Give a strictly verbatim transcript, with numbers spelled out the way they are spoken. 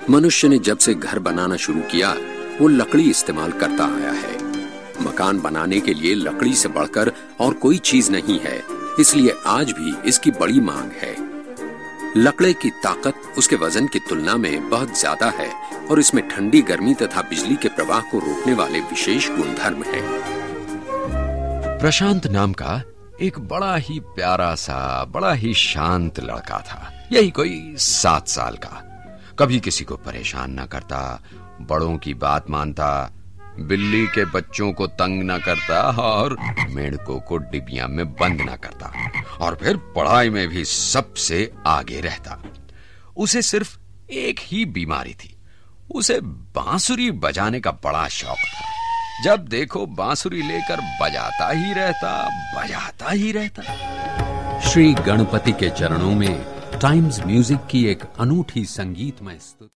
मनुष्य ने जब से घर बनाना शुरू किया वो लकड़ी इस्तेमाल करता आया है। मकान बनाने के लिए लकड़ी से बढ़कर और कोई चीज नहीं है, इसलिए आज भी इसकी बड़ी मांग है। लकड़ी की ताकत उसके वजन की तुलना में बहुत ज्यादा है और इसमें ठंडी, गर्मी तथा बिजली के प्रवाह को रोकने वाले विशेष गुणधर्म है। प्रशांत नाम का एक बड़ा ही प्यारा सा, बड़ा ही शांत लड़का था। यही कोई सात साल का। कभी किसी को परेशान न करता, बड़ों की बात मानता, बिल्ली के बच्चों को तंग न करता और मेंढकों को डिबिया में बंद न करता, और फिर पढ़ाई में भी सबसे आगे रहता। उसे सिर्फ एक ही बीमारी थी, उसे बांसुरी बजाने का बड़ा शौक था। जब देखो बांसुरी लेकर बजाता ही रहता, बजाता ही रहता। श्री गणपति के चरणों में टाइम्स म्यूजिक की एक अनूठी संगीतमय स्तुति।